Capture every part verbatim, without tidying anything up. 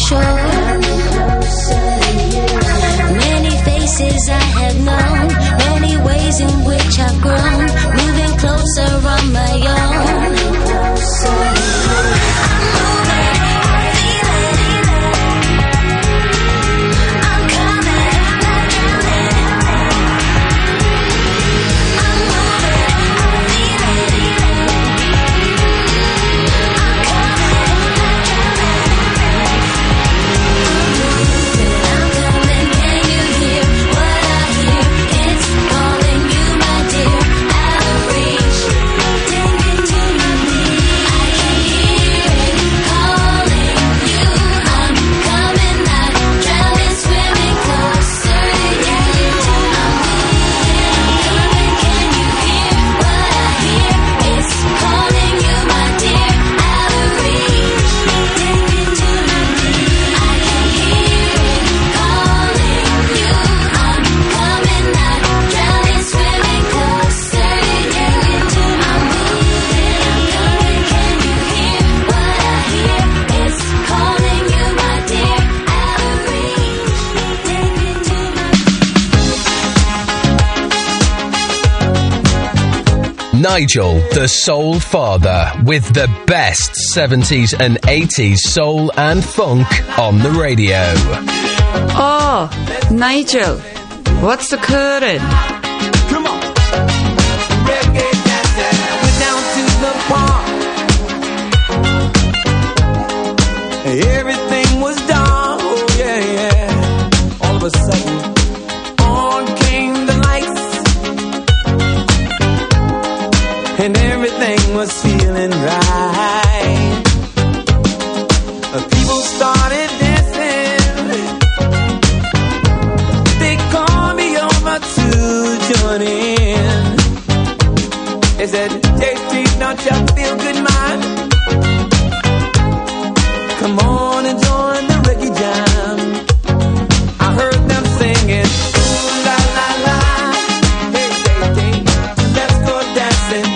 shore. Many faces I have known, many ways in which I've grown, moving closer on my own. Nigel, the Soul Father, with the best seventies and eighties soul and funk on the radio. Oh, Nigel, what's the current? Come on. Reggae dancer, we're down to the park. Everything was done, oh yeah, yeah. All of a sudden, on came the lights. And everything was feeling right. People started dancing. They called me over to join in. They said, J Street, don't you feel good, man? Come on and join the reggae jam. I heard them singing, ooh la la la. Hey, hey, hey, let's go dancing.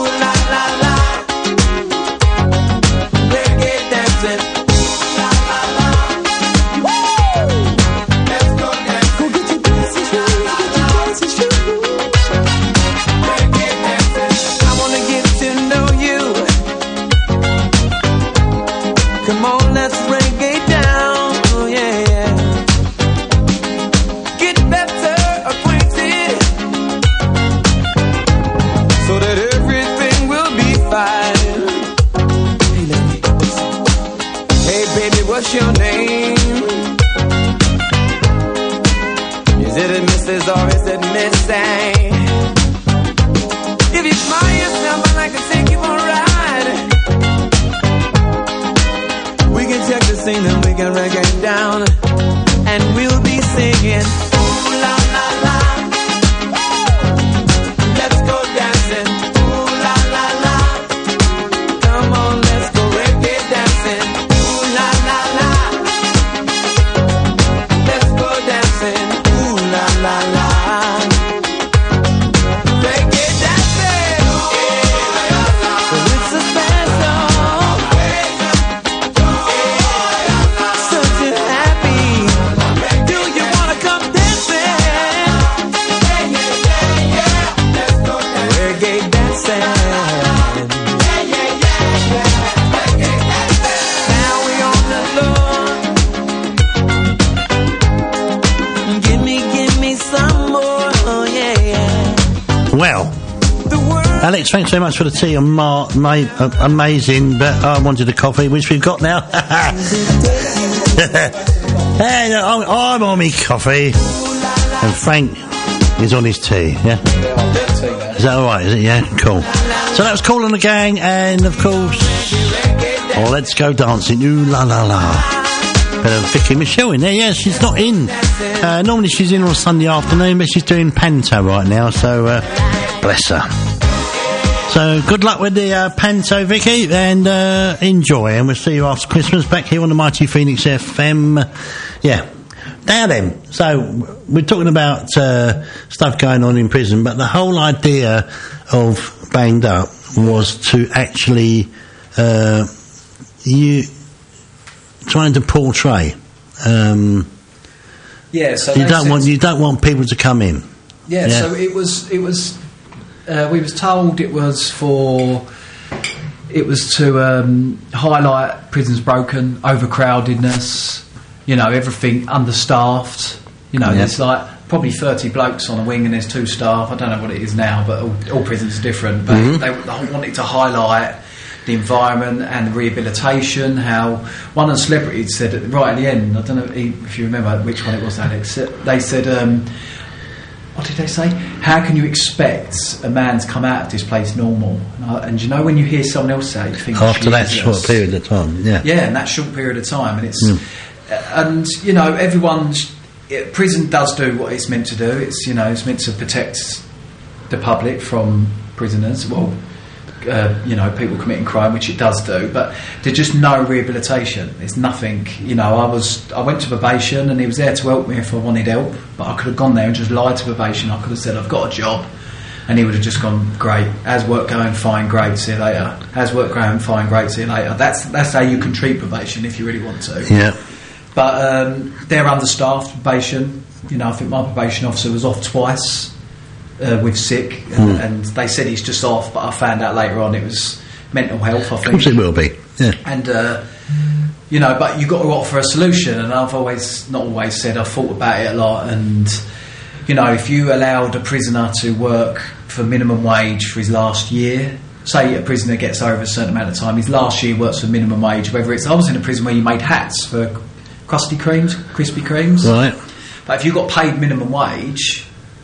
What's your name? Is it a Missus or is it Miss A? If you smile yourself, I'd like to take you for a ride. We can check the scene and we can reggae down, and we'll be singing, ooh la la la. Let's go dancing, ooh la la la. Come on, let's go reggae dancing. Well, Alex, thanks very much for the tea on Mar, mate, uh, amazing, but I wanted a coffee, which we've got now. Hey, I'm, I'm on me coffee, and Frank is on his tea, yeah? Is that alright, is it? Yeah, cool. So that was Kool and the Gang, and of course, oh, Let's Go Dancing, ooh la la la. Bit of Vicky Michelle in there, yeah, she's not in. Uh, normally she's in on Sunday afternoon, but she's doing Panto right now, so uh, bless her. So good luck with the uh, Panto, Vicky, and uh, enjoy, and we'll see you after Christmas back here on the Mighty Phoenix F M. Yeah. Now then, so we're talking about uh, stuff going on in prison, but the whole idea of Banged Up was to actually uh, you trying to portray. Um, Yeah, so you they don't said- want you don't want people to come in. Yeah, Yeah. so it was. It was. Uh, we was told it was for. It was to um, highlight prisons broken, overcrowdedness. You know, everything understaffed. You know, Yeah. there's like probably thirty blokes on a wing and there's two staff. I don't know what it is now, but all, all prisons are different. But Mhm. they, they wanted to highlight the environment and the rehabilitation. How one of the celebrities said at, right at the end, I don't know if you remember which one it was, Alex. They said, um, what did they say? How can you expect a man to come out of this place normal? And, I, and you know when you hear someone else say, it, you think After that Jesus. short period of time, yeah. Yeah, in that short period of time, and it's Mm. and you know everyone. It, prison does do what it's meant to do. It's you know it's meant to protect the public from prisoners. Well, uh, you know people committing crime, which it does do. But there's just no rehabilitation. There's nothing. You know, I was I went to probation, and he was there to help me if I wanted help. But I could have gone there and just lied to probation. I could have said I've got a job. And he would have just gone, great. How's work going? Fine, great. See you later. How's work going? Fine, great. See you later. That's that's how you can treat probation if you really want to. Yeah. But um, they're understaffed, probation. You know, I think my probation officer was off twice uh, with sick, and, Mm. and they said he's just off. But I found out later on it was mental health. I Of think. course it will be. Yeah. And uh, you know, but you've got to offer a solution. And I've always, not always said, I've thought about it a lot. And you know, if you allowed a prisoner to work for minimum wage for his last year, say a prisoner gets over a certain amount of time, his last year works for minimum wage. Whether it's, I was in a prison where you made hats for Krusty Kremes, Krispy Kremes. Right. But if you got paid minimum wage,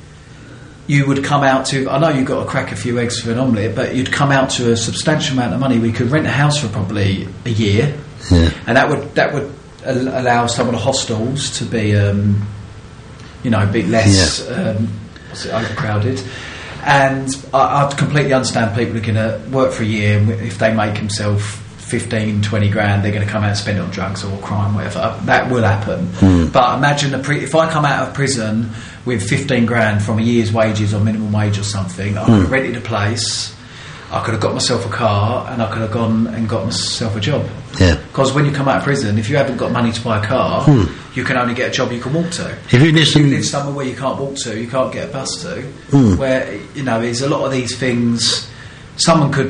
you would come out to, I know you've got to crack a few eggs for an omelette, but you'd come out to a substantial amount of money. We could rent a house for probably a year, Yeah. and that would that would al- allow some of the hostels to be, um, you know, a bit less um, what's it, overcrowded. And I, I'd completely understand people are going to work for a year, and if they make themselves fifteen, twenty grand, they're going to come out and spend it on drugs or crime, whatever. That will happen. Mm. But imagine a pre- if I come out of prison with fifteen grand from a year's wages or minimum wage or something, I could have rented a place, I could have got myself a car, and I could have gone and got myself a job. Yeah. Because when you come out of prison, if you haven't got money to buy a car, Hmm. you can only get a job you can walk to. If you listen- you live somewhere where you can't walk to, you can't get a bus to, Hmm. where, you know, there's a lot of these things. Someone could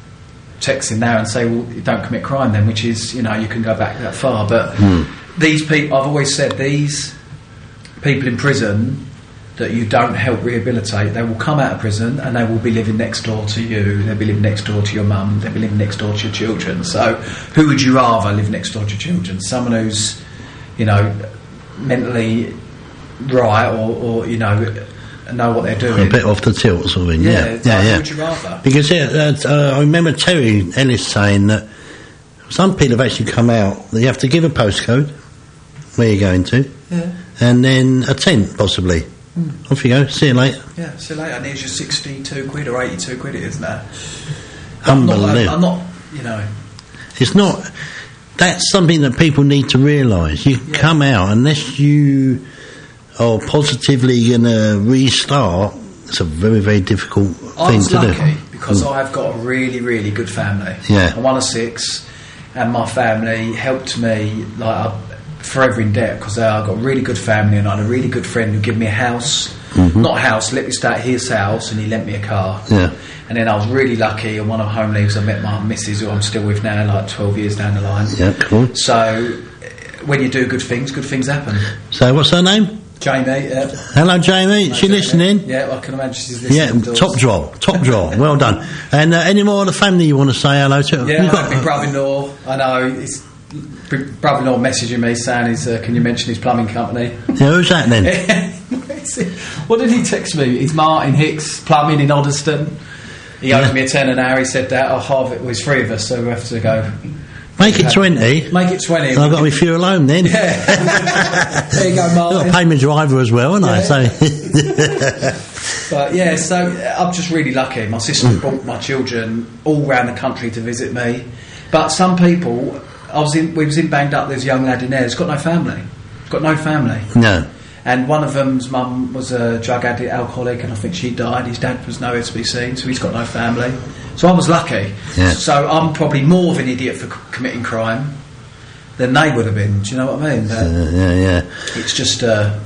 text in now and say, well, you don't commit crime then, which is, you know, you can go back that far. But Hmm. these people, I've always said, these people in prison that you don't help rehabilitate, they will come out of prison and they will be living next door to you, they'll be living next door to your mum, they'll be living next door to your children. So who would you rather live next door to your children? Someone who's, you know, mentally right, or, or you know, know what they're A doing. bit off the tilt, sort of thing. Yeah, Yeah, like, yeah, who yeah. would you rather? Because yeah, uh, uh, I remember Terry Ellis saying that some people have actually come out that you have to give a postcode where you're going to, Yeah. and then a tent possibly. Mm. Off you go. See you later. Yeah, see you later. And here's your sixty-two quid or eighty-two quid, it is now. Unbelievable. I'm not, I'm not, you know. It's not. That's something that people need to realise. You Yeah. come out unless you are positively going to restart. It's a very, very difficult I thing was to lucky do. because Mm. I've got a really, really good family. Yeah. I'm one of six, and my family helped me like I'm forever in debt because I've got a really good family, and I had a really good friend who gave me a house, Mhm. not a house, let me stay at his house, and he lent me a car. Yeah. And then I was really lucky, and one of home leaves I met my missus, who I'm still with now, like twelve years down the line. Yeah, cool. So uh, when you do good things, good things happen. So, what's her name? Jamie, yeah. Hello, Jamie. She listening? Yeah, I can imagine she's Yeah, listening. doors. top draw, top draw. Well done. And uh, any more of the family you want to say hello to? Yeah, You've I had my brother-in-law. I know his brother-in-law messaging me saying, "He's uh, can you mention his plumbing company?" Yeah, who's that then? What did he text me? He's Martin Hicks Plumbing in Oddeston. He owes Yeah. me a tenner now. He said that. Oh, half it was three of us, so we have to go. Make it twenty. Make it twenty. And I've got to be fuel home then. Yeah. There you go, I've got Martin. to pay my driver as well, haven't I? Yeah. So, But yeah, so uh, I'm just really lucky. My sister brought my children all round the country to visit me. But some people, I was in, we was in Banged Up. There's a young lad in there who's got no family. Got no family. no. And one of them's mum was a drug addict, alcoholic, and I think she died. His dad was nowhere to be seen, so he's got no family. So I was lucky. Yeah. So I'm probably more of an idiot for c- committing crime than they would have been. Do you know what I mean? But Uh, yeah, yeah. it's just, uh,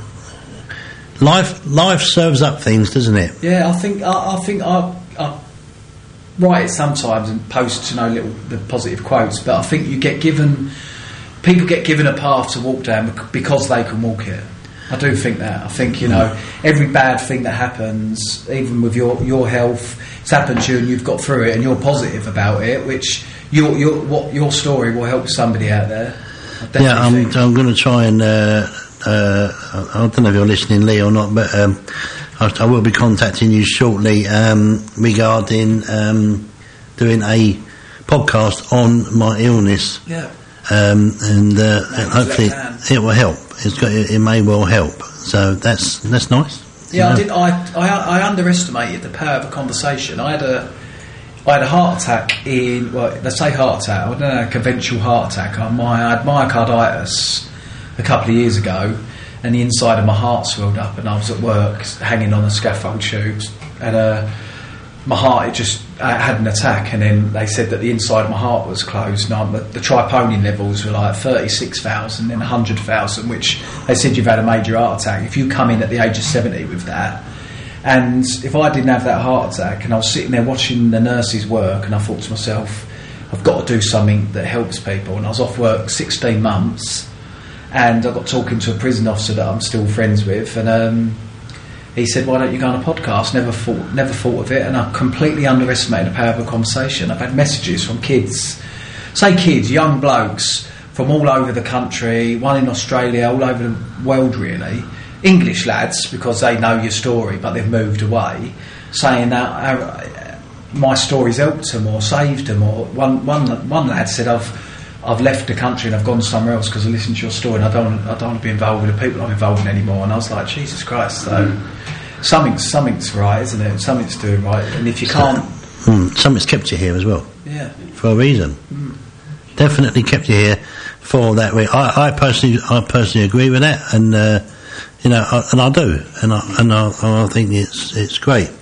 Life, life serves up things, doesn't it? yeah. I think I, I think I, I write it sometimes and post, you know, little the positive quotes. But I think you get given, people get given a path to walk down bec- because they can walk it. I do think that. I think, you know, every bad thing that happens, even with your, your health, it's happened to you and you've got through it and you're positive about it, which your your what your story will help somebody out there. I definitely Yeah, I'm, think. I'm going to try and. Uh, uh, I I don't know if you're listening, Lee, or not, but um, I, I will be contacting you shortly um, regarding um, doing a podcast on my illness, Yeah. um, and, uh, and hopefully left it will help. It's got, it, it may well help. So that's that's nice. Yeah, You I know? did. I, I I underestimated the power of a conversation. I had a I had a heart attack in well, they say heart attack. I don't know, a conventional heart attack. I, my, I had myocarditis a couple of years ago, and the inside of my heart swelled up, and I was at work hanging on a scaffold tubes, and uh, my heart it just I had an attack, and then they said that the inside of my heart was closed. Now the, the troponin levels were like thirty-six thousand, then one hundred thousand, which they said you've had a major heart attack. If you come in at the age of seventy with that, and if I didn't have that heart attack, and I was sitting there watching the nurses work, and I thought to myself, I've got to do something that helps people. And I was off work sixteen months, and I got talking to a prison officer that I'm still friends with, and um, he said, why don't you go on a podcast? Never thought, never thought of it, and I completely underestimated the power of a conversation. I've had messages from kids, say kids, young blokes from all over the country, one in Australia, all over the world really, English lads, because they know your story but they've moved away, saying that uh, my story's helped them or saved them. Or one, one, one lad said, I've I've left the country and I've gone somewhere else because I listened to your story and I don't want, I don't want to be involved with the people I'm involved in anymore. And I was like, Jesus Christ, so mm. something's, something's right, isn't it? Something's doing right. And if you can't... Mm, something's kept you here as well. Yeah. For a reason. Mm. Definitely kept you here for that reason. I, I personally, I personally agree with that, and uh, you know, I, and I do, and I and I, I think it's it's great.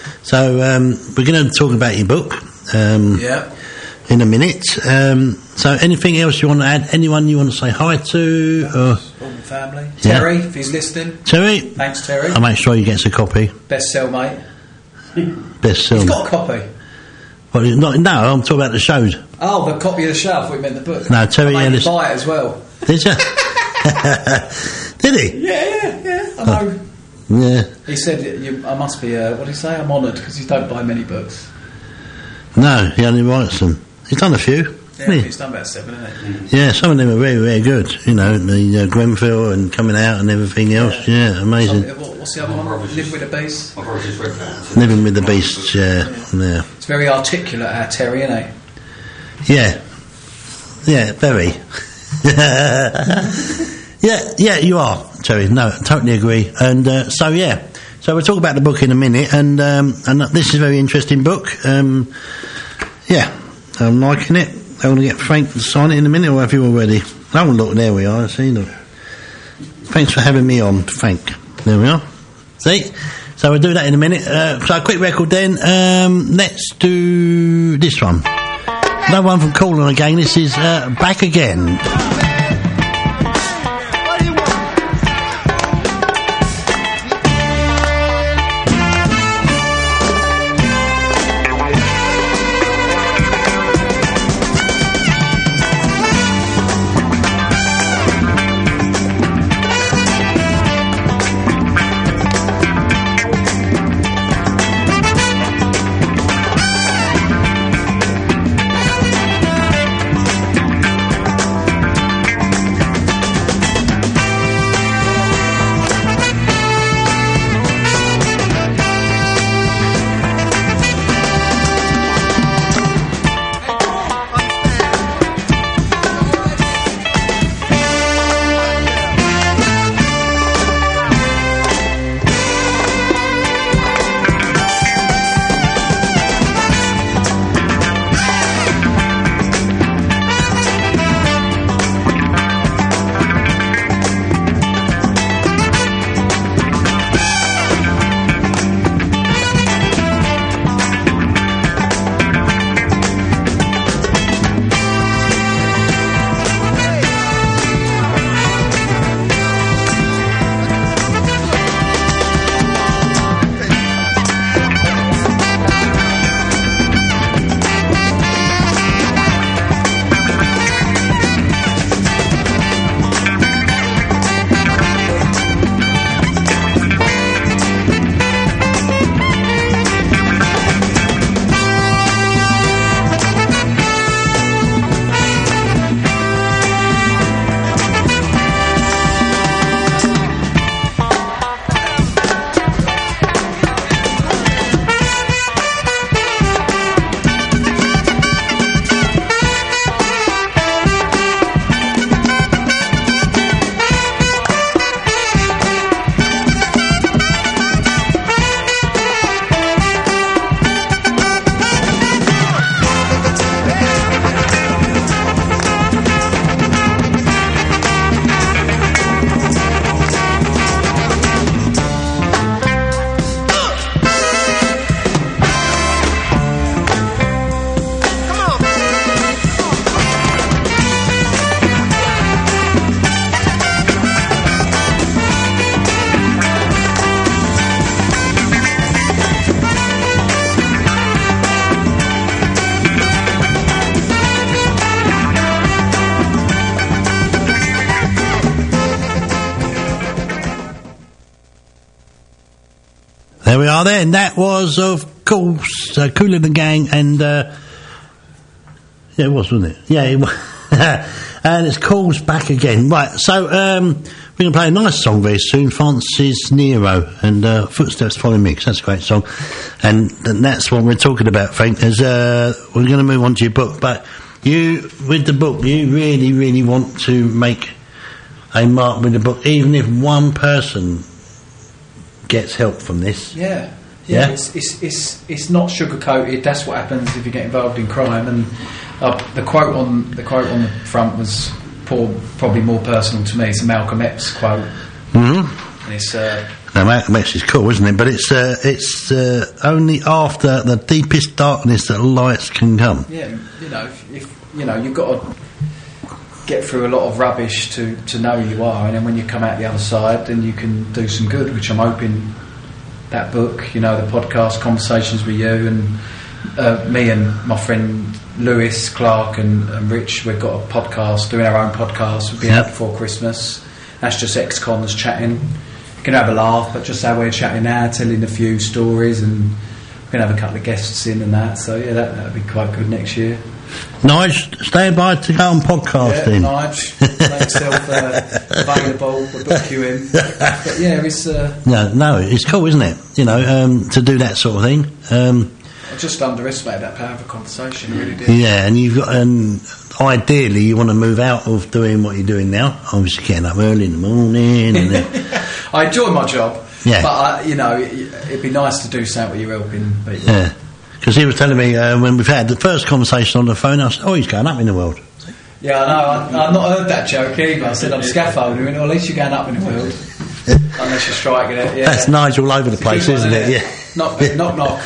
So um, we're going to talk about your book. Um, Yeah. In a minute. Um, so anything else you want to add? Anyone you want to say hi to? Or? All the family. Yeah. Terry, if he's listening. Terry? Thanks, Terry. I'll make sure he gets a copy. Best sell, mate. Best sell. He's got a copy. Well, not, no, I'm talking about the shows. Oh, the copy of the show. I thought you meant the book. No, Terry I made Ellis- him buy it as well. Did you? Did he? Yeah, yeah, yeah. I know. Yeah. He said, you, I must be, uh, what did he say? I'm honoured because you don't buy many books. No, he only writes them. He's done a few. Yeah, hasn't he? he's done about seven, hasn't Yeah, some of them are very, very good. You know, the uh, Grenfell and Coming Out and everything else. Yeah, he? amazing. Some- what- What's the other one? Live with the Beast. I've already just read that. Living with the Beasts, yeah. Yeah. It's very articulate, our Terry, isn't he? Yeah. Yeah, very. yeah, yeah, you are, Terry. No, totally agree. And uh, so, yeah. So we'll talk about the book in a minute. And um, and this is a very interesting book. Um, yeah, I'm liking it. I'm going to get Frank to sign it in a minute, or have you already? Oh, look, there we are. See, look. Thanks for having me on, Frank. There we are. See? So we'll do that in a minute. Uh, so a quick record then. Um, let's do this one. No one from Calling again. This is uh, Back Again. There we are then. That was, of course, uh, Kool and the Gang, and uh, yeah, it was, wasn't it? Yeah, it was. And it's Kool's back again. Right, so um, we're going to play a nice song very soon, Francis Nero, and uh, Footsteps Follow Me, 'cause that's a great song. And, and that's what we're talking about, Frank, is uh, we're going to move on to your book, but you, with the book, you really, really want to make a mark with the book, even if one person gets help from this. Yeah, yeah. Yeah? It's, it's it's it's not sugar coated. That's what happens if you get involved in crime. And uh, the quote on the quote on the front was poor, probably more personal to me. It's a Malcolm X quote. Mm-hmm. And it's uh, now, Malcolm X is cool, isn't it? But it's uh, it's uh, only after the deepest darkness that lights can come. yeah, you know, if, if you know, you've got to get through a lot of rubbish to, to know who you are, and then when you come out the other side, then you can do some good, which I'm hoping that book, you know, the podcast, Conversations with You, and uh, me and my friend Lewis, Clark and, and Rich, we've got a podcast, doing our own podcast, we'll be Yep. out before Christmas. That's just ex-cons chatting. You can have a laugh, but just how we're chatting now, telling a few stories, and we're going to have a couple of guests in and that, so yeah, that that'll be quite good next year. Nige, stay by to go on Yeah, podcasting. Nige, make yourself uh, available, we'll book you in. But yeah, it's uh, No, no, it's cool, isn't it? You know, um, to do that sort of thing. Um, I just underestimated that power of a conversation, really did. yeah, and you've got, and ideally, you want to move out of doing what you're doing now. Obviously, getting up early in the morning, and then, I enjoy my job, Yeah. but uh, you know, it, it'd be nice to do something where you're helping people. yeah, because he was telling me uh, when we've had the first conversation on the phone, I said, "Oh, he's going up in the world." Yeah, I know. I, I've not heard that joke either. I said I'm scaffolding. He went, well, at least you're going up in the world, unless you're striking it. Yeah, That's Nige all over the place, Good one, isn't it? yeah. Yeah. Knock, knock, knock.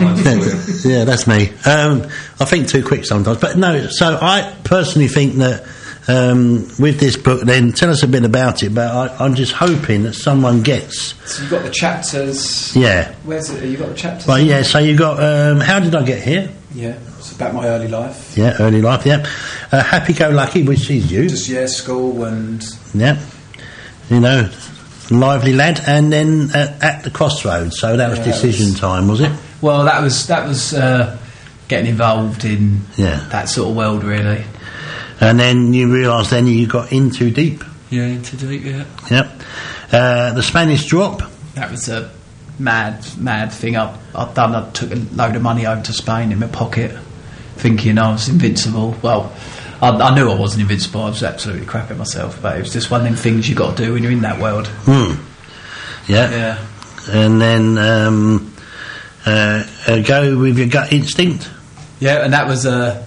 Yeah, that's me. Um, I think too quick sometimes, but no. So I personally think that um, with this book, then tell us a bit about it. But I, I'm just hoping that someone gets. So you've got the chapters. Yeah. Where's it? You got the chapters? Well, yeah. So you got. Um, how did I get here? Yeah. It's about my early life. Yeah, early life. Yeah. Uh, Happy Go Lucky, which is you. Just yeah, school and Yeah. You know, lively lad, and then uh, at the crossroads. So that was Yeah, that decision was- time, was it? well, that was that was uh, getting involved in Yeah. that sort of world, really. And then you realised then you got in too deep. Yeah, into deep. Yeah. Yep. Uh, the Spanish Drop. That was a mad, mad thing I'd, I'd done. I took a load of money over to Spain in my pocket, thinking I was invincible. Well, I, I knew I wasn't invincible. I was absolutely crap at myself, but it was just one of them things you got to do when you're in that world. Hmm. Yeah. Yeah. And then um, uh, uh, go with your gut instinct. Yeah, and that was Uh,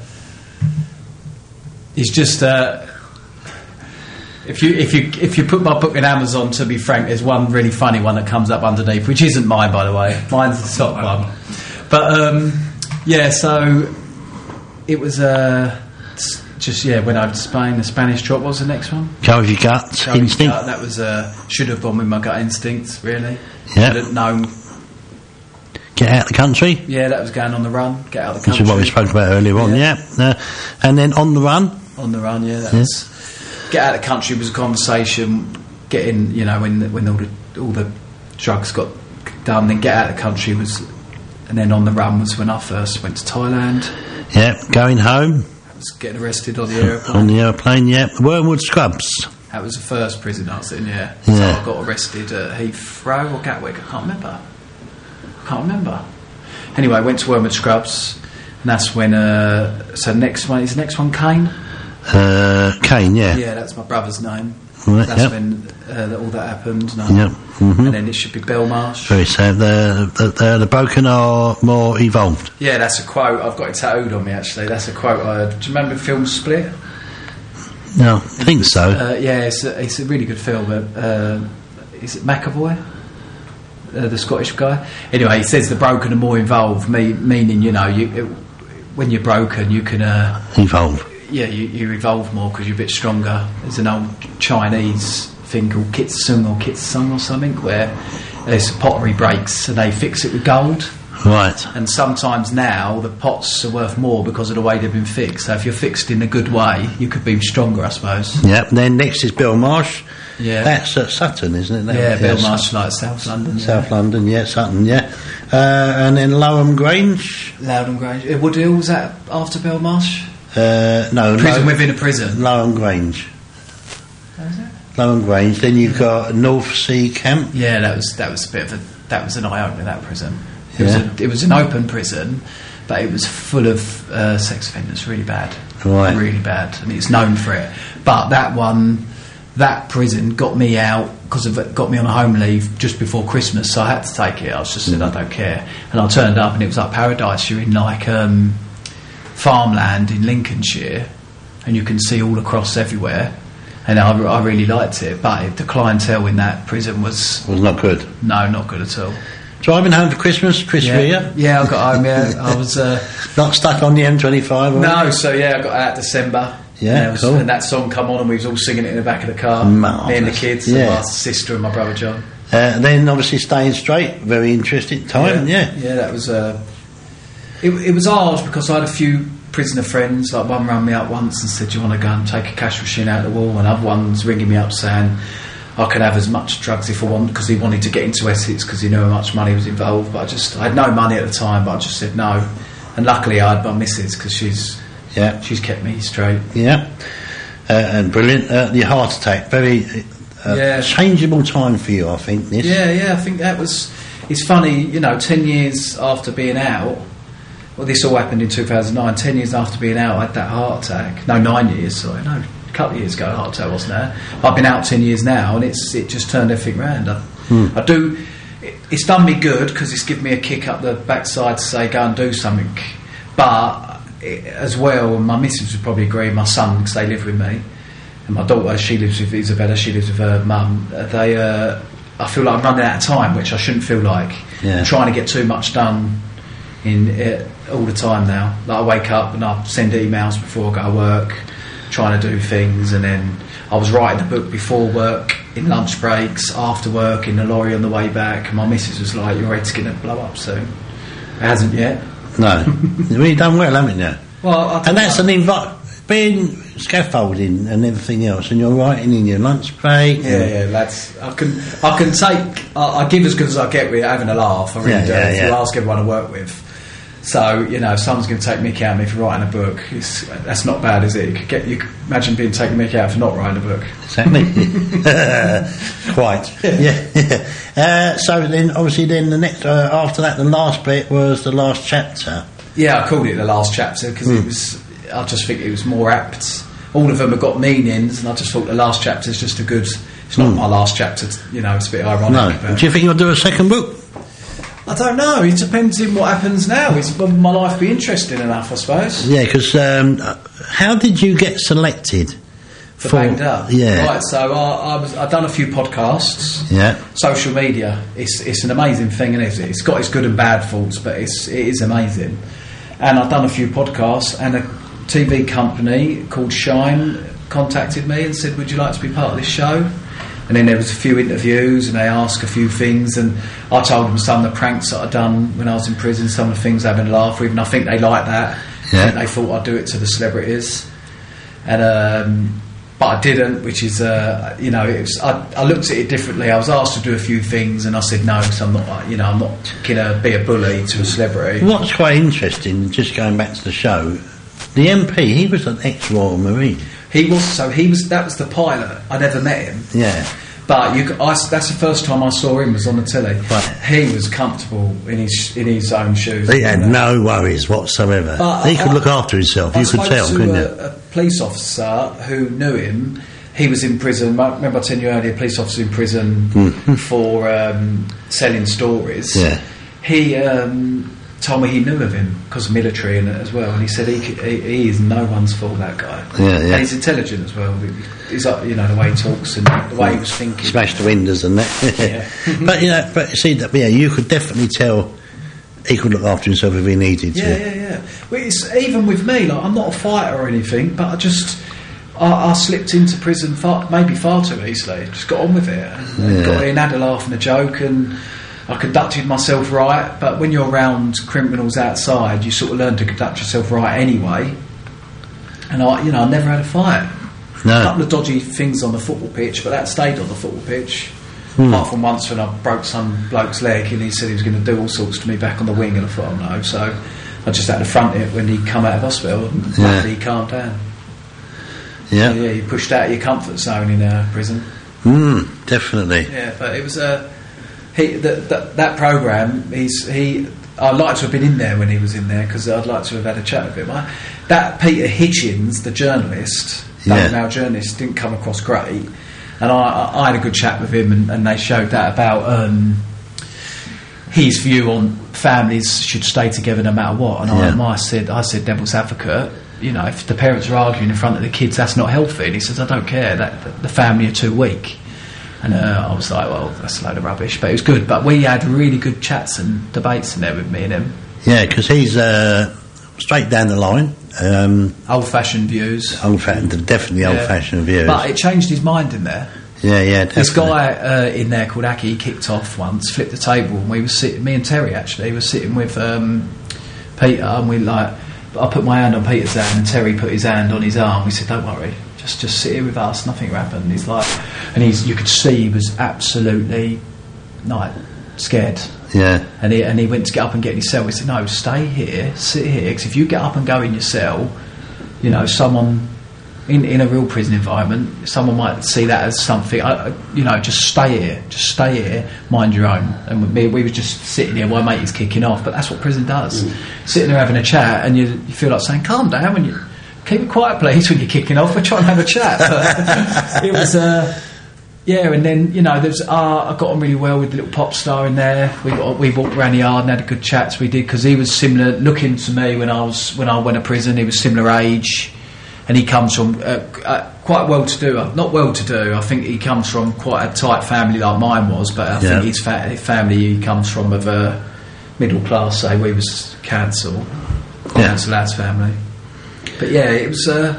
it's just uh, if you if you if you put my book in Amazon, to be frank, there's one really funny one that comes up underneath, which isn't mine, by the way. Mine's the top one. But um, yeah, so it was uh, s- just yeah. Went over to Spain. The Spanish Drop. What was the next one? Go with your gut Going instinct. gut, that was uh, should have gone with my gut instincts. Really, Yeah. should have known. Get out of the country. Yeah, that was going on the run. Get out of the Which country. is what we spoke about earlier on. Yeah. Yeah. Uh, and then on the run. On the run, yeah. That Yeah. was, get out of the country was a conversation. Getting, you know, when the, when all the all the drugs got done, then get out of the country was, and then on the run was when I first went to Thailand. Yeah. Going home I was getting arrested on the airplane. on the airplane. Yeah. Wormwood Scrubs. That was the first prison I was in. Yeah. Yeah. So I got arrested at Heathrow or Gatwick. I can't remember. I can't remember. Anyway, I went to Wormwood Scrubs, and that's when. Uh, so next one is the next one Kane. Uh, Kane. Yeah. Yeah, that's my brother's name. Right, That's yep. when uh, that- all that happened. No. Yep. Mhm. And then it should be Belmarsh. Very sad. The, the, the, the broken are more evolved. Yeah, that's a quote. I've got it tattooed on me, actually. That's a quote. I heard. Do you remember the film Split? No, I think so. Uh, yeah, it's a, it's a really good film. Uh, uh, is it McAvoy? Uh, the Scottish guy. Anyway, he says the broken are more involved, me, meaning, you know, you it, when you're broken, you can... Uh, Evolve. yeah, you, you evolve more because you're a bit stronger. There's an old Chinese thing called Kitsung or Kitsung or something where there's pottery breaks and they fix it with gold. Right. And sometimes now the pots are worth more because of the way they've been fixed. So if you're fixed in a good way, you could be stronger, I suppose. Yep. Then next is Belmarsh. Yeah. That's at Sutton, isn't it? That- Yeah, Belmarsh, Sutton. like South London. South London, yeah, Sutton, yeah. Uh, and then Lowham Grange. Loudon Grange. Uh, Woodhill, was that after Belmarsh? Uh, no, Prison Low- within a prison. Lowham Grange. Oh, is it? Lowham Grange. Then you've got North Sea Camp. Yeah, that was that was a bit of a that was an eye opener. That prison. It Yeah. was a, it was an open prison, but it was full of uh, sex offenders. Really bad. Right. Really bad, and it's known for it. But that one, that prison got me out because of it, got me on a home leave just before Christmas, so I had to take it. I was just said I don't care, and I turned up, and it was like paradise. You're in like um, farmland in Lincolnshire, and you can see all across everywhere. And I, I really liked it, but it, the clientele in that prison was Was not good. no, not good at all. Driving home for Christmas, Chris Yeah, Rea. yeah, I got home. Yeah, I was. Uh, Not stuck on the M twenty-five. no, so yeah, I got out December. Yeah, and, it was, cool. and that song come on, and we was all singing it in the back of the car. Marvellous. Me and the kids, Yeah. and my sister and my brother John. Uh, then obviously Staying Straight, very interesting time, yeah. yeah, that was. Uh, it, it was hard because I had a few prisoner friends. Like one rang me up once and said, "Do you want to go and take a cash machine out of the wall?" And other ones ringing me up saying, "I can have as much drugs if I want," because he wanted to get into Essex because he knew how much money was involved. But I just, I had no money at the time, but I just said no. And luckily, I had my missus because she's, Yeah, she's kept me straight. yeah. Uh, and brilliant. Uh, the heart attack, very uh, Yeah. changeable time for you, I think, this. Yeah, yeah. I think that was. It's funny, you know, ten years after being out. Well, this all happened in two thousand nine. Ten years after being out, I had that heart attack. No, nine years. Sorry, no, a couple of years ago, heart attack wasn't there. I've been out ten years now, and it's it just turned everything round. I, Hmm. I do. It, it's done me good because it's given me a kick up the backside to say go and do something. But it, as well, and my missus would probably agree. My son, because they live with me, and my daughter, she lives with Isabella. She lives with her mum. Uh, They, uh, I feel like I'm running out of time, which I shouldn't feel like. Yeah. I'm trying to get too much done in it all the time now. Like I wake up and I send emails before I go to work, trying to do things, and then I was writing a book before work, in lunch breaks, after work, in the lorry on the way back, and my missus was like, "Your head's going to blow up soon." It hasn't yet. No. You've really done well, haven't you? Well, I don't And that's know. an invite. Being scaffolding and everything else, and you're writing in your lunch break. Yeah, yeah, lads. I can, I can take. I, I give as good as I get with having a laugh. I really Yeah, do. yeah, if yeah. you ask everyone I work with, so you know, if someone's going to take mick out of me for writing a book, it's, that's not bad, is it? You could get. You could imagine being taken mick out for not writing a book. Exactly. Quite. Yeah. yeah. Uh, so then, obviously, then the next uh, after that, the last bit was the last chapter. Yeah, I called it the last chapter because Hmm. it was. I just think it was more apt. All of them have got meanings, and I just thought the last chapter is just a good. It's not Hmm. my last chapter, you know. It's a bit ironic. No. But Do you think you'll do a second book? I don't know. It depends on what happens now. Is will my life be interesting enough? I suppose. Yeah, because um, how did you get selected For Banged Up. Yeah. Right. So I, I was. I've done a few podcasts. Yeah. Social media. It's it's an amazing thing, isn't it? It's got its good and bad faults, but it's it is amazing. And I've done a few podcasts, and a T V company called Shine contacted me and said, "Would you like to be part of this show?" And then there was a few interviews, and they asked a few things, and I told them some of the pranks that I'd done when I was in prison, some of the things I've been laugh with, and I think they liked that. Yeah. I think they thought I'd do it to the celebrities, and um, but I didn't, which is uh, you know, it was, I, I looked at it differently. I was asked to do a few things, and I said no because I'm not, you know, I'm not gonna be a bully to a celebrity. What's quite interesting, just going back to the show, the M P, he was an ex-Royal Marine. He was so he was that was the pilot. I never met him. Yeah. But you, c- I, that's the first time I saw him was on the telly. Right. He was comfortable in his in his own shoes. He had You know. no worries whatsoever. But he I- could look after himself. I You could spoke tell, to couldn't a, you? a police officer who knew him. He was in prison. I remember I told you earlier, a police officer in prison for um, selling stories. Yeah. He um, told me he knew of him because of military and as well, and he said he, c- he he is no one's fault, that guy. Yeah, yeah. And he's intelligent as well. He's up, you know, the way he talks and the way he was thinking. Smash the windows and that. Yeah. But you know, but see, that yeah, you could definitely tell he could look after himself if he needed to. Yeah, yeah, yeah. Well, it's even with me. Like, I'm not a fighter or anything, but I just I, I slipped into prison far, maybe far too easily. Just got on with it, and Yeah. got in, had a laugh and a joke, and I conducted myself right. But when you're around criminals outside, you sort of learn to conduct yourself right anyway. And I, you know, I never had a fight. No. A couple of dodgy things on the football pitch, but that stayed on the football pitch. Hmm. Apart from once when I broke some bloke's leg and he said he was going to do all sorts to me back on the wing, and I thought, oh no. So I just had to front it when he come out of hospital, and Yeah. luckily he calmed down. Yeah. So, yeah, you pushed out of your comfort zone in uh, prison. Mm, definitely. Yeah, but it was a uh, he that that, that program. He's he. I'd like to have been in there when he was in there because I'd like to have had a chat with him. I, that Peter Hitchens, the journalist, Yeah. Daily Mail journalist, didn't come across great, and I, I, I had a good chat with him, and, and they showed that about um, his view on families should stay together no matter what. And Yeah. I, I said, I said, devil's advocate. You know, if the parents are arguing in front of the kids, that's not healthy. And he says, I don't care. That the family are too weak. And uh, I was like, well, that's a load of rubbish. But it was good. But we had really good chats and debates in there with me and him. Yeah, because he's uh, straight down the line. Um, Old-fashioned views. old-fashioned, definitely Yeah. old-fashioned views. But it changed his mind in there. yeah, yeah, definitely. This guy uh, in there called Aki, he kicked off once, flipped the table, and we were sitting, me and Terry actually, were sitting with um, Peter, and we like, I put my hand on Peter's hand, and Terry put his hand on his arm. We said, don't worry, just just sit here with us, nothing happened. He's like, and he's, you could see he was absolutely, like, scared. Yeah, And he, and he went to get up and get in his cell. We said, no, stay here, sit here, because if you get up and go in your cell, you know, someone in, in a real prison environment, someone might see that as something, I, I- you know, just stay here, just stay here, mind your own. And we, we were just sitting here, my mate is kicking off, but that's what prison does. Sitting there having a chat, and you, you feel like saying, calm down, when you keep it quiet, please, when you're kicking off, we're trying to have a chat. But it was... Uh, Yeah, and then, you know, there's uh, I got on really well with the little pop star in there. We got, we walked around the yard and had a good chats. We did, because he was similar looking to me when I was when I went to prison. He was similar age, and he comes from uh, uh, quite well to do. Not well to do. I think he comes from quite a tight family like mine was, but I Yeah. think his fa- family he comes from of a middle class. Say we was council, Yeah. council lads family. But yeah, it was. Uh,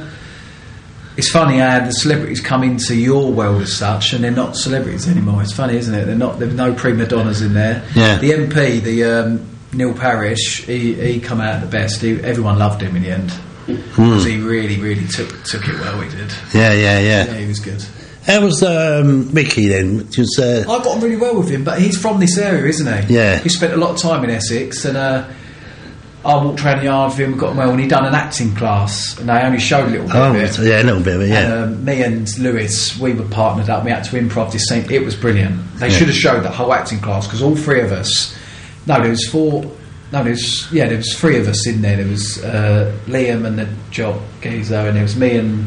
It's funny how the celebrities come into your world as such, and they're not celebrities anymore. It's funny, isn't it? They're not. There's no prima donnas in there. Yeah. The M P, the um, Neil Parish, he, he come out the best. He, everyone loved him in the end because he really, really took took it well. He did. yeah, yeah, yeah. Yeah, he was good. How was um, Mickey then? Just, uh, I got on really well with him, but he's from this area, isn't he? Yeah. He spent a lot of time in Essex, and uh, I walked around the yard with him. We got on well, and he done an acting class, and they only showed a little bit oh, of it. so, yeah, a little bit of it, yeah. And, um, me and Lewis, we were partnered up. We had to improv this scene. It was brilliant. They Yeah. should have showed that whole acting class, because all three of us. No, there was four. No, there was yeah, there was three of us in there. There was uh, Liam and the job geezer, and there was me and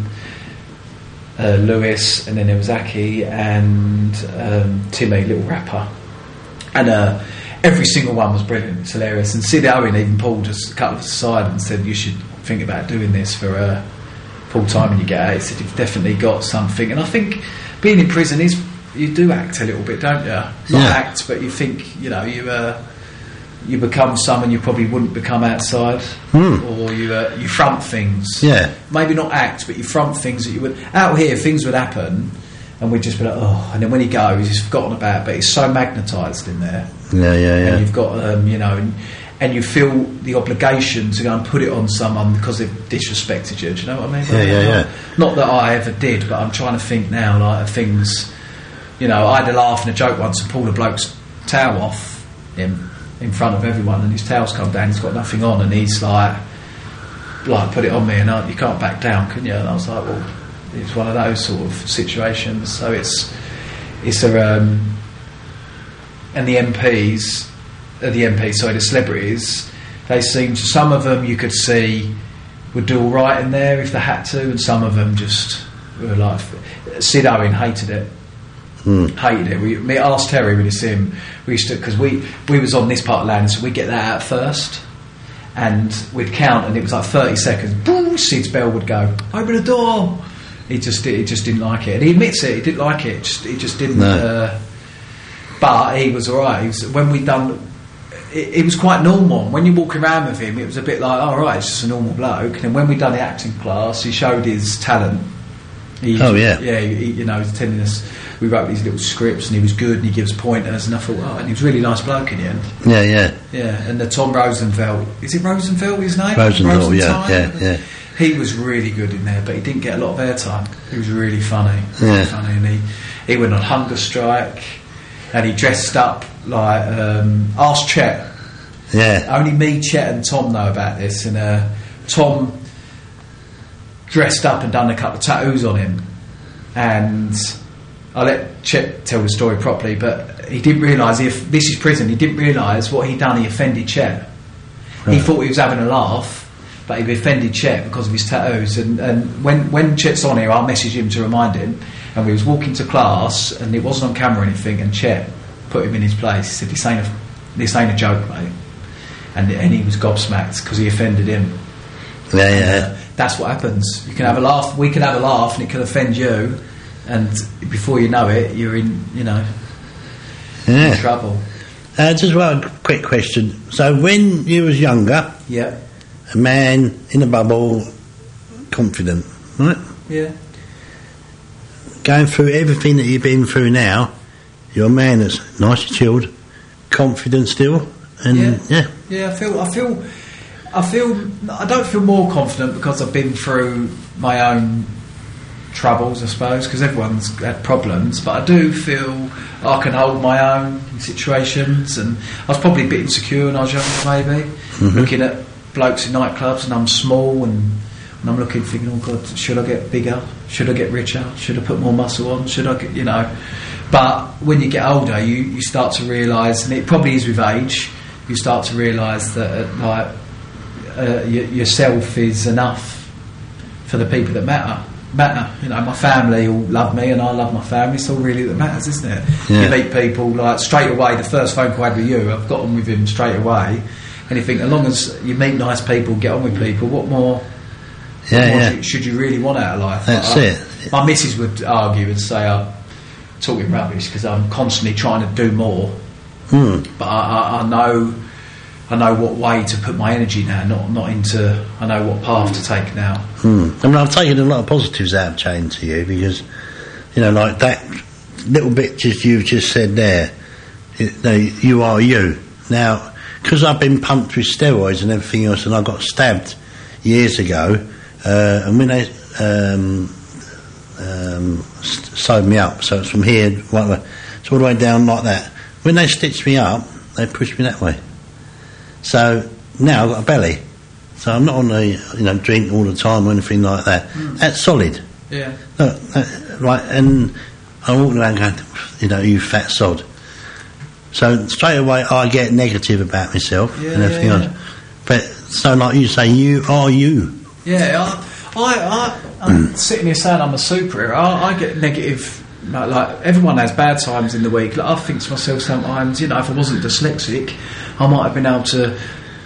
uh, Lewis, and then there was Aki and um, Timmy, little rapper, and. Uh, Every single one was brilliant. It's hilarious. And Sid Owen even pulled us a couple of us aside and said, you should think about doing this for uh, full time when you get out. He said, you've definitely got something. And I think being in prison is, you do act a little bit, don't you? Not Yeah. act, but you think, you know, you uh, you become someone you probably wouldn't become outside. Hmm. Or you uh, you front things. Yeah. Maybe not act, but you front things that you would... Out here, things would happen, and we'd just be like, oh... And then when he goes, he's forgotten about it, but he's so magnetised in there. Yeah, yeah, And yeah. you've got, um, you know, and, and you feel the obligation to go and put it on someone because they've disrespected you. Do you know what I mean? Yeah, yeah, not, yeah. Not that I ever did, but I'm trying to think now, like, of things. You know, I had a laugh and a joke once and pulled a bloke's towel off him in front of everyone, and his towel's come down. He's got nothing on, and he's like, like, put it on me, and I, you can't back down, can you? And I was like, well, it's one of those sort of situations. So it's, it's a, um, and the M Ps. Uh, the M Ps, sorry, the celebrities, they seem to, some of them you could see would do all right in there if they had to, and some of them just were like, Sid Owen hated it. Hmm. Hated it. We, me asked Terry when you see him, we used to, because we, we was on this part of land, so we'd get that out first, and we'd count, and it was like thirty seconds, boom, Sid's bell would go, open the door. He just, he just didn't like it, and he admits it, he didn't like it, just, he just didn't, No. uh, but he was alright. He was, when we done, it, it was quite normal. When you walk around with him, it was a bit like, oh right, it's just a normal bloke. And when we done the acting class, he showed his talent. He, Oh, yeah. yeah. He, he- you know, he was telling us, we wrote these little scripts, and he was good, and he gives pointers, and I thought, oh, and he was a really nice bloke in the end. Yeah, yeah. Yeah, and the Tom Rosenfeld, is it Rosenfeld his name? Rosenthal, yeah, Rosenthal? yeah, yeah. he was really good in there, but he didn't get a lot of airtime. He was really funny, Yeah. really funny, and he he went on hunger strike, and he dressed up like um, Ask Chet. Yeah. Only me, Chet, and Tom know about this, and uh, Tom dressed up and done a couple of tattoos on him, and I'll let Chet tell the story properly, but he didn't realise, if this is prison, he didn't realise what he'd done. He offended Chet. He Right. thought he was having a laugh, but he offended Chet because of his tattoos. And, and when, when Chet's on here, I'll message him to remind him, and we was walking to class, and it wasn't on camera or anything, and Chet put him in his place. He said, this ain't a, this ain't a joke, mate. And, and he was gobsmacked because he offended him. Yeah, And, yeah. uh, that's what happens. You can have a laugh, we can have a laugh, and it can offend you, and before you know it, you're in, you know, Yeah. in trouble. Uh, just one quick question. So when you was younger, Yeah, a man in a bubble, confident, right? yeah. Going through everything that you've been through now, you're a man that's nicely chilled, confident still, and Yeah. yeah, Yeah, I feel, I feel, I feel, I don't feel more confident because I've been through my own troubles, I suppose, because everyone's had problems, but I do feel I can hold my own in situations, and I was probably a bit insecure when I was younger, maybe, looking at blokes in nightclubs, and I'm small, and, and I'm looking, thinking, oh God, should I get bigger? Should I get richer? Should I put more muscle on? Should I get, you know? But when you get older, you, you start to realise, and it probably is with age, you start to realise that uh, like uh, y- yourself is enough for the people that matter. Matter, you know. My family all love me, and I love my family. It's all really that matters, isn't it? Yeah. You meet people like straight away. The first phone call I had with you, I've got on with him straight away. And you think, as long as you meet nice people, get on with people, what more? yeah, what more yeah. should, should you really want out of life? That's Like, I- it. My missus would argue and say I'm talking rubbish because I'm constantly trying to do more. Hmm. But I, I, I know, I know what way to put my energy now, not not into. I know what path to take now. Hmm. I mean, I've taken a lot of positives out of Chain to you because, you know, like that little bit just you've just said there, you, know, you are you. Now, because I've been pumped with steroids and everything else, and I got stabbed years ago, uh, and when they um, um, st- sewed me up, so it's from here, right, it's all the way down like that. When they stitched me up, they pushed me that way. So now I've got a belly. So I'm not on the, you know, drink all the time or anything like that. That's solid. Yeah. No, uh, right, and I'm walking around going, you know, you fat sod. So straight away I get negative about myself Yeah, and everything yeah, yeah. else. But so like you say, you are you. Yeah, I, I, I, I'm sitting here saying I'm a superhero. I, I get negative. Like, like everyone has bad times in the week. Like, I think to myself sometimes, you know, if I wasn't dyslexic, I might have been able to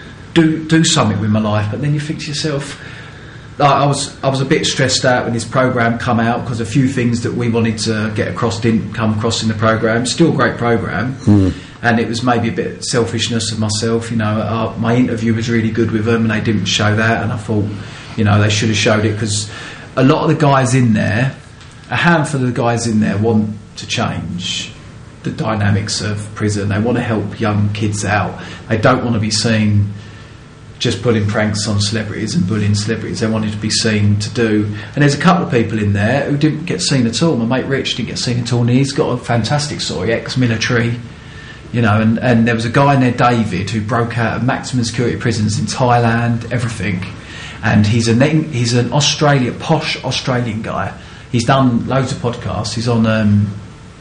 do do something with my life. But then you think to yourself, like, I was I was a bit stressed out when this program come out because a few things that we wanted to get across didn't come across in the program. Still a great program. Mm. And it was maybe a bit selfishness of myself, you know. Uh, my interview was really good with them, and they didn't show that. And I thought, you know, they should have showed it because a lot of the guys in there, a handful of the guys in there, want to change the dynamics of prison. They want to help young kids out. They don't want to be seen just pulling pranks on celebrities and bullying celebrities. They wanted to be seen to do. And there's a couple of people in there who didn't get seen at all. My mate Rich didn't get seen at all, and he's got a fantastic story, ex-military. You know, and, and there was a guy in there, David, who broke out of maximum security prisons in Thailand, everything. And he's a he's an Australian posh Australian guy. He's done loads of podcasts. He's on, um,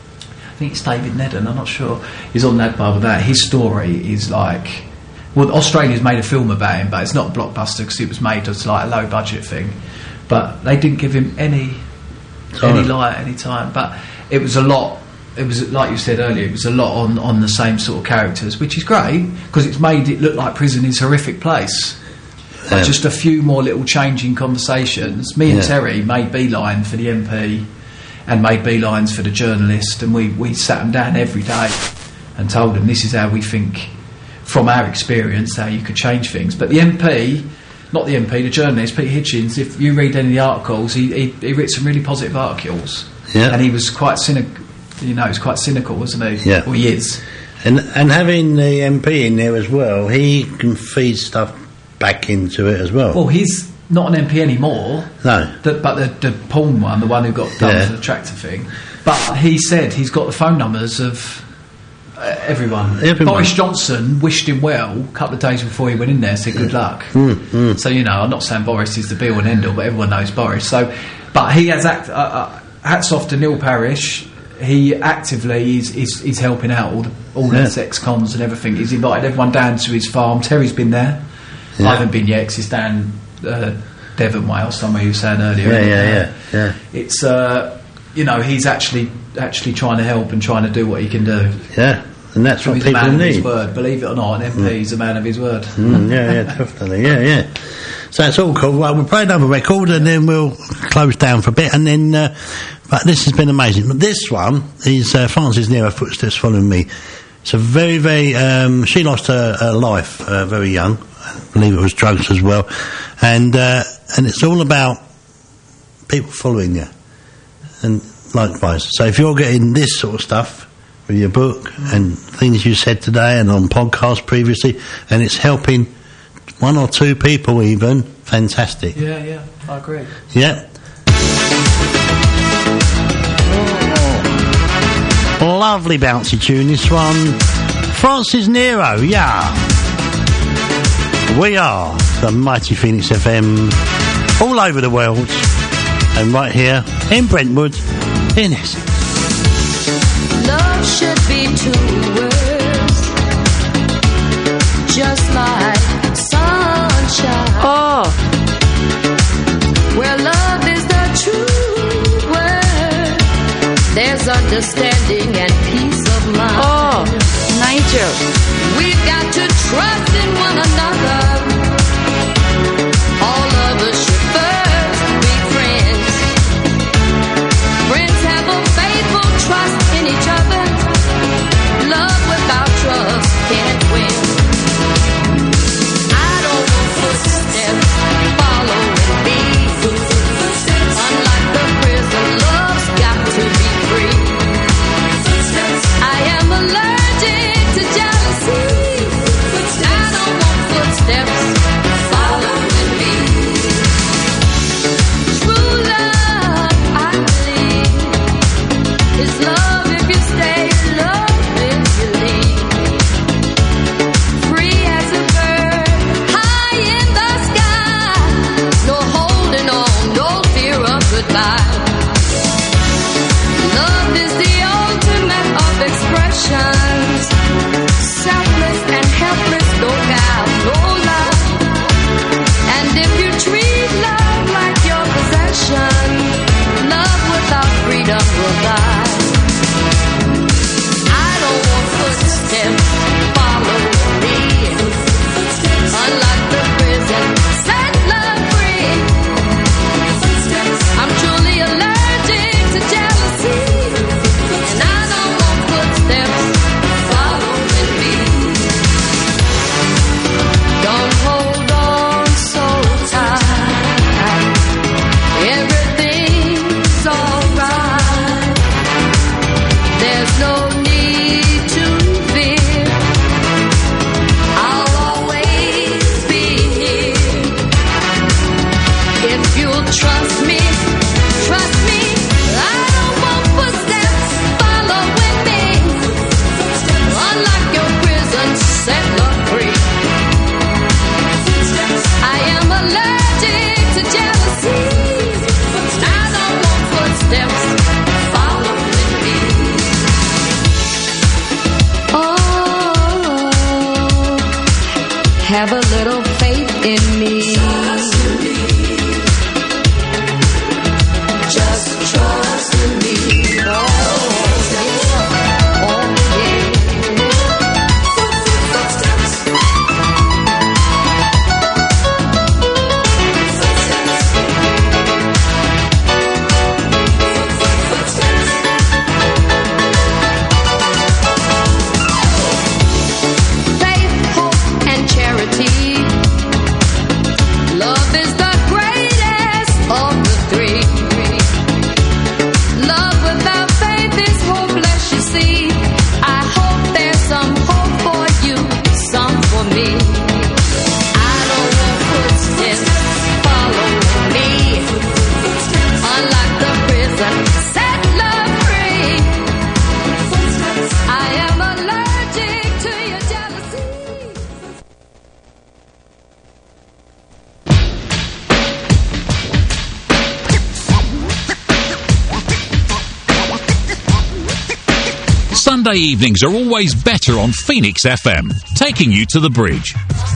I think it's David Nedden. I'm not sure. He's on that bar with that. His story is like, well, Australia's made a film about him, but it's not a blockbuster because it was made as like a low budget thing. But they didn't give him any Sorry. any light at any time. But it was a lot. It was, like you said earlier, it was a lot on, on the same sort of characters, which is great because it's made it look like prison is a horrific place. But Yeah. just a few more little changing conversations. Me and Yeah. Terry made beeline for the M P and made beelines for the journalist, and we, we sat them down every day and told them this is how we think, from our experience, how you could change things. But the M P, not the M P, the journalist, Pete Hitchens, if you read any of the articles, he, he, he wrote some really positive articles. Yeah. And he was quite cynical. You know, he's quite cynical, wasn't he? Yeah. Well, he is. And and having the M P in there as well, he can feed stuff back into it as well. Well, his not an M P anymore. No. The, but the, the porn one, the one who got done Yeah. for the tractor thing. But he said he's got the phone numbers of uh, everyone. Everyone. Boris Johnson wished him well a couple of days before he went in there, said good luck. Mm, mm. So, you know, I'm not saying Boris is the be all and end all, but everyone knows Boris. So, but he has act. Uh, uh, hats off to Neil Parish. He actively is is, is helping out all the all Yeah. the sex cons and everything. He's invited everyone down to his farm. Terry's been there. Yeah. I haven't been yet because he's down uh, Devon way or somewhere you were saying earlier. Yeah, Uh, yeah, yeah, yeah. It's uh, you know, he's actually actually trying to help and trying to do what he can do. Yeah, and that's So what he's a people man of his need. word. Believe it or not, an M P is a man of his word. Mm, yeah, yeah, definitely. Yeah, yeah. So it's all cool. Well, we'll play another record and then we'll close down for a bit. And then, uh, but this has been amazing. But this one is uh, Frances Nero, Footsteps Following Me. It's a very, very. Um, she lost her, her life uh, very young. I believe it was drugs as well, and uh, and it's all about people following you, and likewise. So if you're getting this sort of stuff with your book and things you said today and on podcasts previously, and it's helping one or two people even, fantastic. Yeah, yeah, I agree. Yeah. Lovely bouncy tune, this one. Frances Nero, yeah. We are the Mighty Phoenix F M, all over the world, and right here in Brentwood, in Essex. Love should be two words, just like sunshine. Oh, Where love is the true word, there's understanding and peace of mind. oh, Nigel. We've got to trust in one another. All of us should first be friends. Friends have a faithful trust in each other. Love without trust can't win. I don't want footsteps following me. Unlike the prison, love's got to be free. I am allergic to jealousy. I don't want footsteps following me. True love, I believe, is love if you stay, love if you leave. Free as a bird, high in the sky. No holding on, no fear of goodbye. Love is the ultimate of expressions. Selfless and helpless, no doubt, no love. And if you treat love like your possession, love without freedom will die. I don't want footsteps following me. Unlike the prison, set love free. I'm truly allergic to jealousy, and I don't want footsteps following me. Don't hold on so tight. Everything's alright. There's no need to fear. I'll always be here. If you'll trust me, trust me. I don't want footsteps following me. Unlike your prison, set love free. I am allergic to jealousy. I don't want footsteps following me. Oh, have a little faith in me. Just trust in me. Oh, yeah. Oh, yeah. Footsteps. Faith, hope, and charity. Love is the greatest of the three. Love without faith is hopeless, you see. I hope there's some hope for you, some for me. I don't want footsteps follow Sunday evenings are always better on Phoenix F M, taking you to the bridge.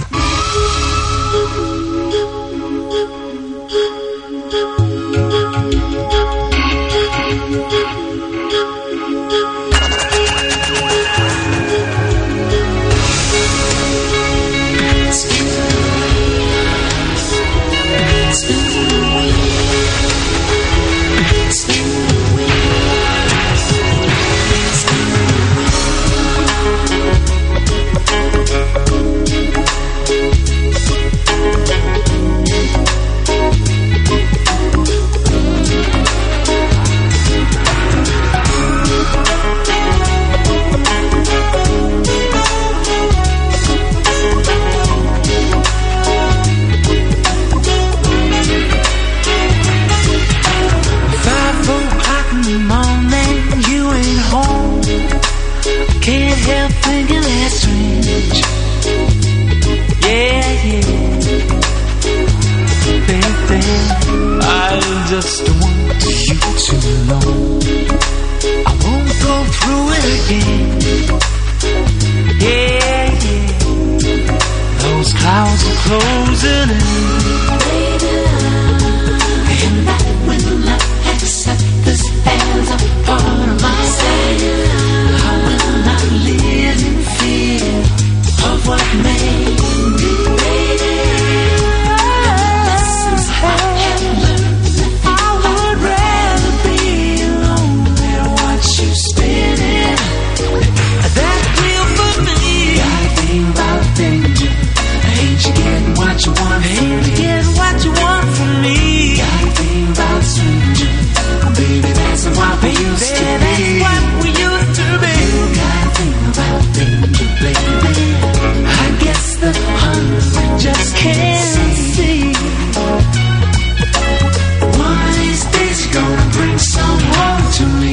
Just want you to know I won't go through it again. Yeah, yeah. Those clouds are closing in, and I will not accept this as a part of myself. I will not live in fear of what may be. Lessons I have learned. What you want, ain't get what you want from me. Gotta think about stranger, baby. That's what we used to be. That's what we used to be. You gotta think about danger, baby. I guess the hunger just can't see. One of these days you're gonna bring some home to me.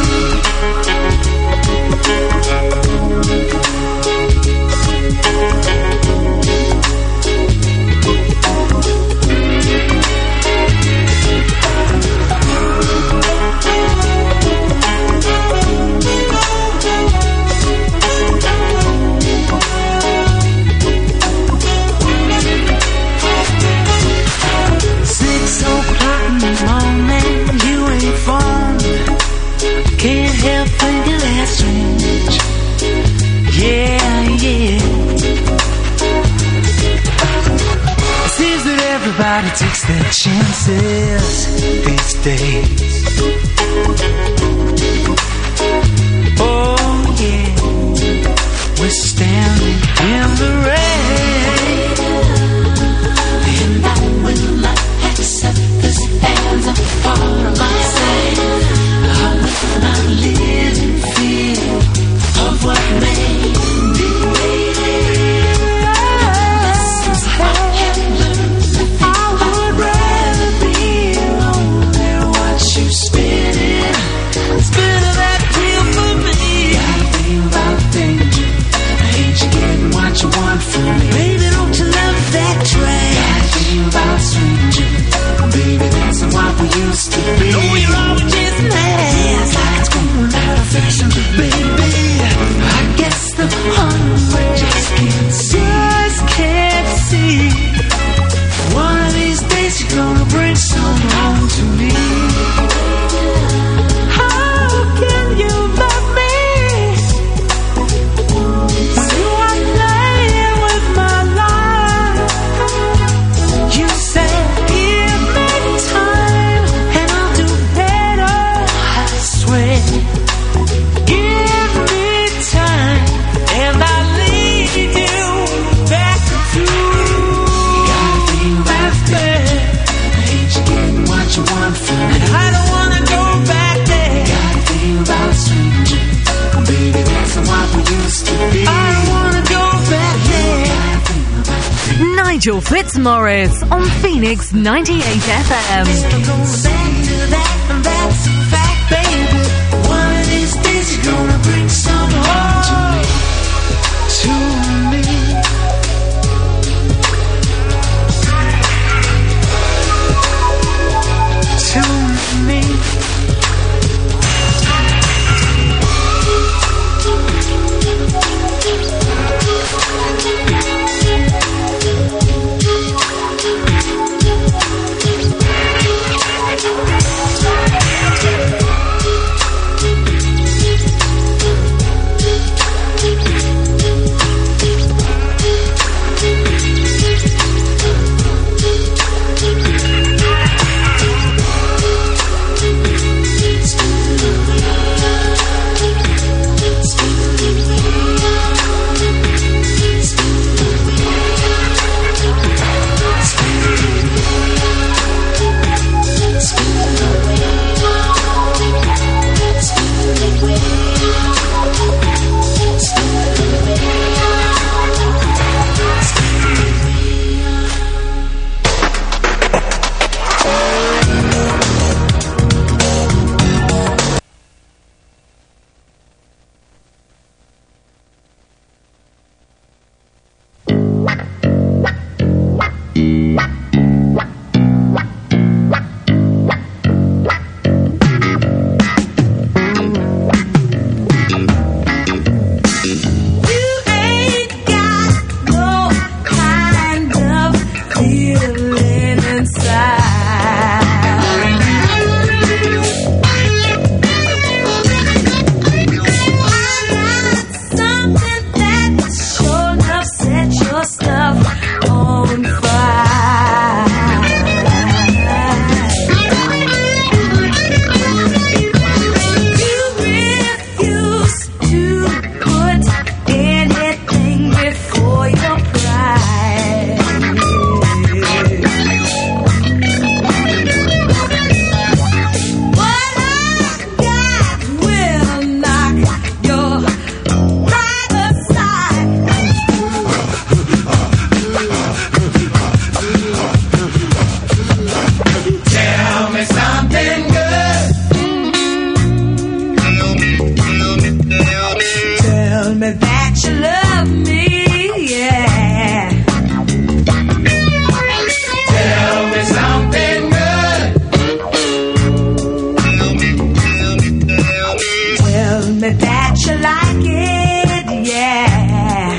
Everybody takes their chances these days. Oh yeah, we're standing in the rain, and I will not accept this as a part of myself. I will not live in fear of what may be. Lessons I have learned. What you want from me, baby? Don't you love that trash? Gotta think about stranger, baby. That's what we used to be. No, you're always just nice, like it's going out of fashion, baby. I guess the hunger just can't see, just can't see. One of these days you're gonna bring some home to me. How can you love me? Nigel Fitzmaurice on Phoenix ninety-eight F M. That's a fact, baby. One of these days you're gonna bring some home to me. To me. To me. stuff on fire. You refuse to put anything before your pride. What I got will knock your pride aside. Tell me something good. Tell me that you love me, yeah. Tell me something good. Tell me that you like it, yeah.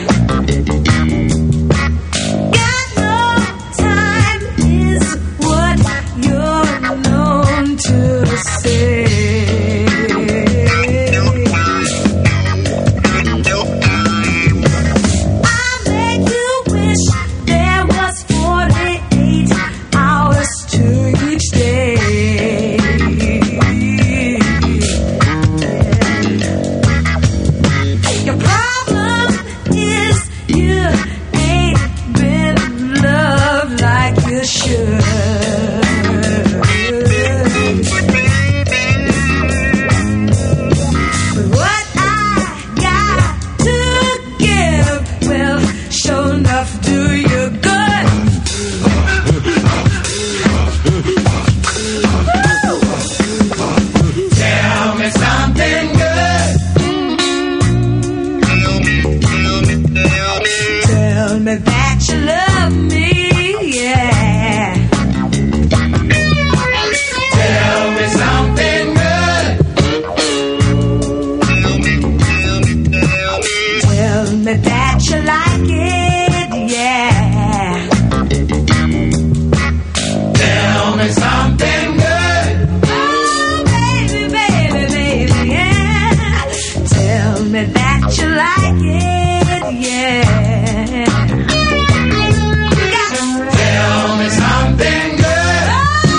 Got no time is what you're known to say. I make you wish there was forty-eight hours to each day. Your problem is you ain't been loved like you should. But what I got to give will sure enough do you good. Woo! Tell me something good. Tell me that you love me, yeah. Tell me something good. Tell me that you like it, yeah. Tell me something good. Oh, baby, baby, baby, yeah. Tell me that you like it, yeah. Tell me something good.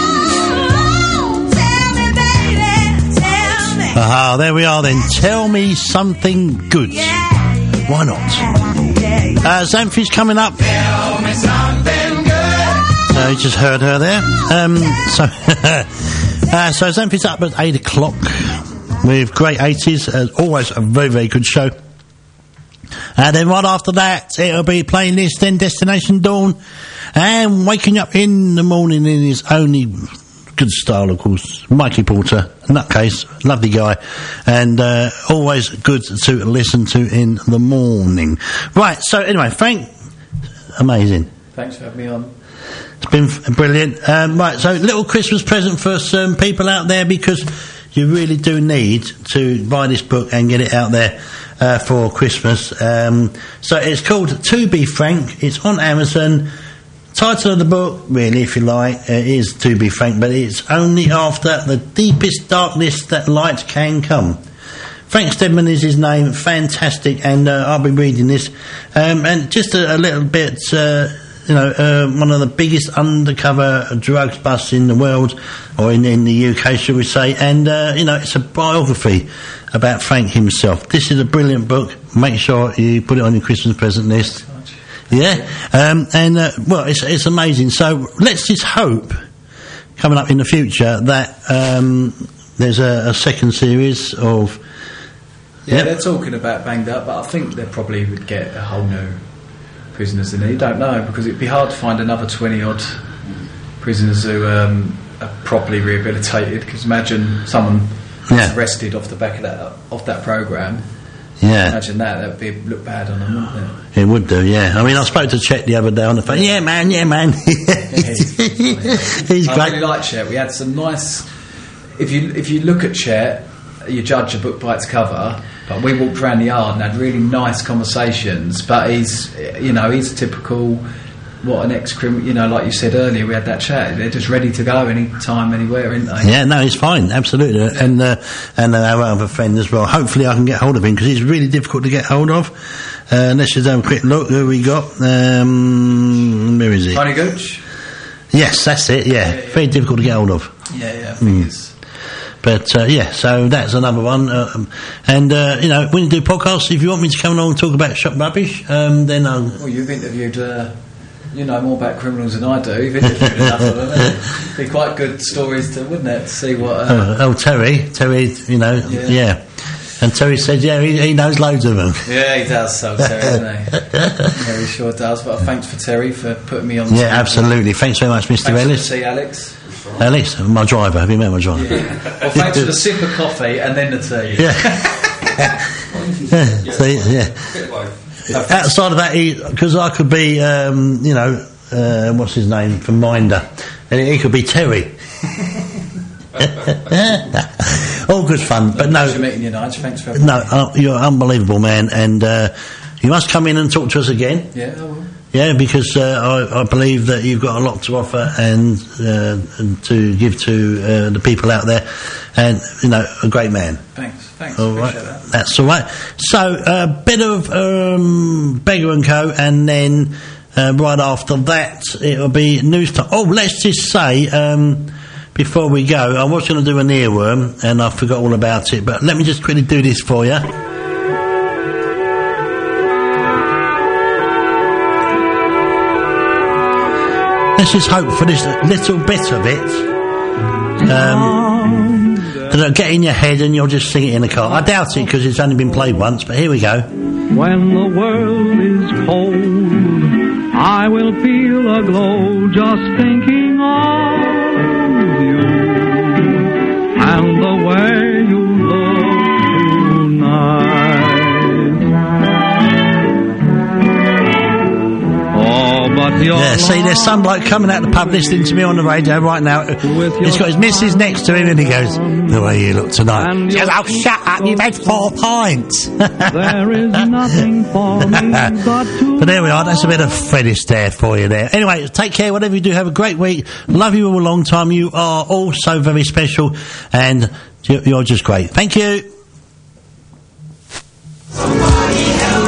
Oh, tell me, baby, tell me. Aha, there we are then. Tell me something good. Why not? Uh, Xanthi's coming up. Tell me something good. Uh, you just heard her there. Um, so, uh, so Xanthi's up at eight o'clock with great eighties. As always, a very, very good show. And then right after that, it'll be playing this, then Destination Dawn, and waking up in the morning in his only good style, of course, Mikey Porter, nutcase, lovely guy, and uh, always good to listen to in the morning. Right, so anyway, Frank, amazing. Thanks for having me on. It's been f- brilliant. Um, right, so little Christmas present for some people out there, because you really do need to buy this book and get it out there uh, for Christmas. Um, so it's called To Be Frank. It's on Amazon. Title of the book, really, if you like, uh, is To Be Frank, but it's only after the deepest darkness that light can come. Frank Steadman is his name, fantastic, and uh, I'll be reading this. Um, and just a, a little bit, uh, you know, uh, one of the biggest undercover drugs busts in the world, or in, in the U K, shall we say, and, uh, you know, it's a biography about Frank himself. This is a brilliant book. Make sure you put it on your Christmas present list. Yeah, um, and, uh, well, it's, it's amazing. So let's just hope, coming up in the future, that um, there's a, a second series of... Yeah, Yep. they're talking about Banged Up, but I think they probably would get a whole new prisoners in there. You don't know, because it'd be hard to find another twenty-odd prisoners who um, are properly rehabilitated, because imagine someone Yeah. arrested off the back of that, off that programme. Yeah. Imagine that, that would be look bad on them, wouldn't it? It would do, yeah. I mean, I spoke to Chet the other day on the phone. Yeah, man, yeah, man. he's, He's I great. really like Chet. We had some nice. If you if you look at Chet, you judge a book by its cover. But we walked around the yard and had really nice conversations. But he's, you know, he's typical. What an ex-criminal, you know, like you said earlier, we had that chat. They're just ready to go anytime, anywhere, aren't they? Yeah, no, he's fine, absolutely. Yeah. And uh, and uh, our other friend as well. Hopefully, I can get hold of him, because he's really difficult to get hold of. Uh, let's just have a quick look. Who we got? Um, where is it? Tony Gooch? Yes, that's it, yeah. Yeah, yeah. Very difficult to get hold of. Yeah, yeah, I think Mm. it's... But, uh, yeah, so that's another one. Uh, um, and, uh, you know, when you do podcasts, if you want me to come along and talk about shop rubbish, um, then I'll... Well, you've interviewed... Uh, you know more about criminals than I do. You've interviewed enough of them. It'd be quite good stories, to, wouldn't it, to see what... Uh, Uh, oh, Terry. Terry, you know, Yeah. yeah. And Terry said, yeah, he, he knows loads of them. yeah, he does, so Terry, doesn't he? Yeah, he sure does. But thanks for Terry for putting me on. Yeah, absolutely. Thanks very much, Mister Thanks for the Ellis. tea, Alex. Alex, my driver. Have you met my driver? Yeah. Well, thanks for the sip of coffee and then the tea. Yeah. yeah. See, yeah. Outside of that, because I could be, um, you know, uh, what's his name from Minder, and he could be Terry. All good fun, but no. Pleasure meeting you, Nigel. Thanks for having No, me. uh, you're an unbelievable man, and uh, you must come in and talk to us again. Yeah, I will. Yeah, because uh, I, I believe that you've got a lot to offer and, uh, and to give to uh, the people out there, and you know, a great man. Thanks, thanks. All right, Appreciate that. that's all right. So, a uh, bit of um, Beggar and Co, and then uh, right after that, it'll be news time. Oh, let's just say. Um, Before we go, I was going to do an earworm and I forgot all about it, but let me just quickly do this for you. Let's just hope for this little bit of it um, that it'll get in your head and you'll just sing it in the car. I doubt it because it's only been played once, but here we go. When the world is cold, I will feel a glow just thinking of you and the way you look tonight. Oh, but you're Yeah, see, there's some bloke coming out the pub listening to me on the radio right now. He's got his missus next to him and he goes, the way you look tonight. He goes, oh, shut up, you've had four pints. there is nothing for me but to But there we are, that's a bit of Fred Astaire for you there. Anyway, take care, whatever you do, have a great week. Love you all a long time. You are all so very special and you're just great. Thank you. Somebody help